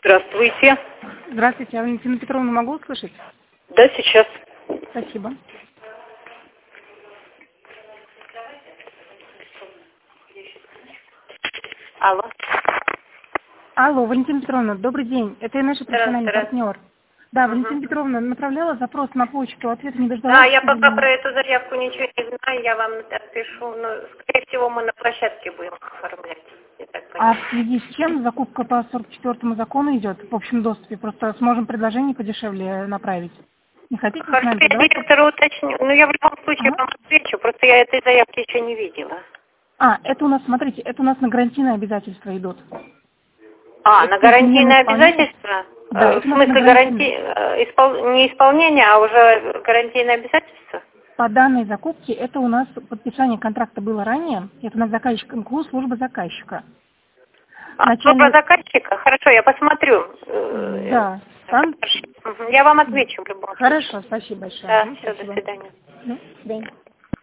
Здравствуйте. Здравствуйте, я Валентину Петровну могу услышать? Да, сейчас. Спасибо. Алло. Алло, Валентина Петровна, добрый день. Это наш профессиональный партнер. Да, Валентина Петровна направляла запрос на почту, ответа не дождалась. Да, я пока про эту заявку ничего не знаю, я вам отпишу. Но, скорее всего, мы на площадке будем оформлять. Я так А понимаю. в связи с чем закупка по 44-му закону идет в общем доступе? Просто сможем предложение подешевле направить. Не хотите с Хорошо, нами я давайте? директору уточню. Ну, я в любом случае вам отвечу, просто я этой заявки еще не видела. Это у нас, смотрите, это у нас на гарантийные обязательства идут. На гарантийное обязательство? Да, В смысле не исполнение, а уже гарантийное обязательство? По данной закупке это у нас подписание контракта было ранее. Это у нас заказчик МКУ, служба заказчика. Служба заказчика? Хорошо, я посмотрю. Да. Там... Я вам отвечу в любом случае. Хорошо, спасибо большое. Да, все, до свидания. До свидания.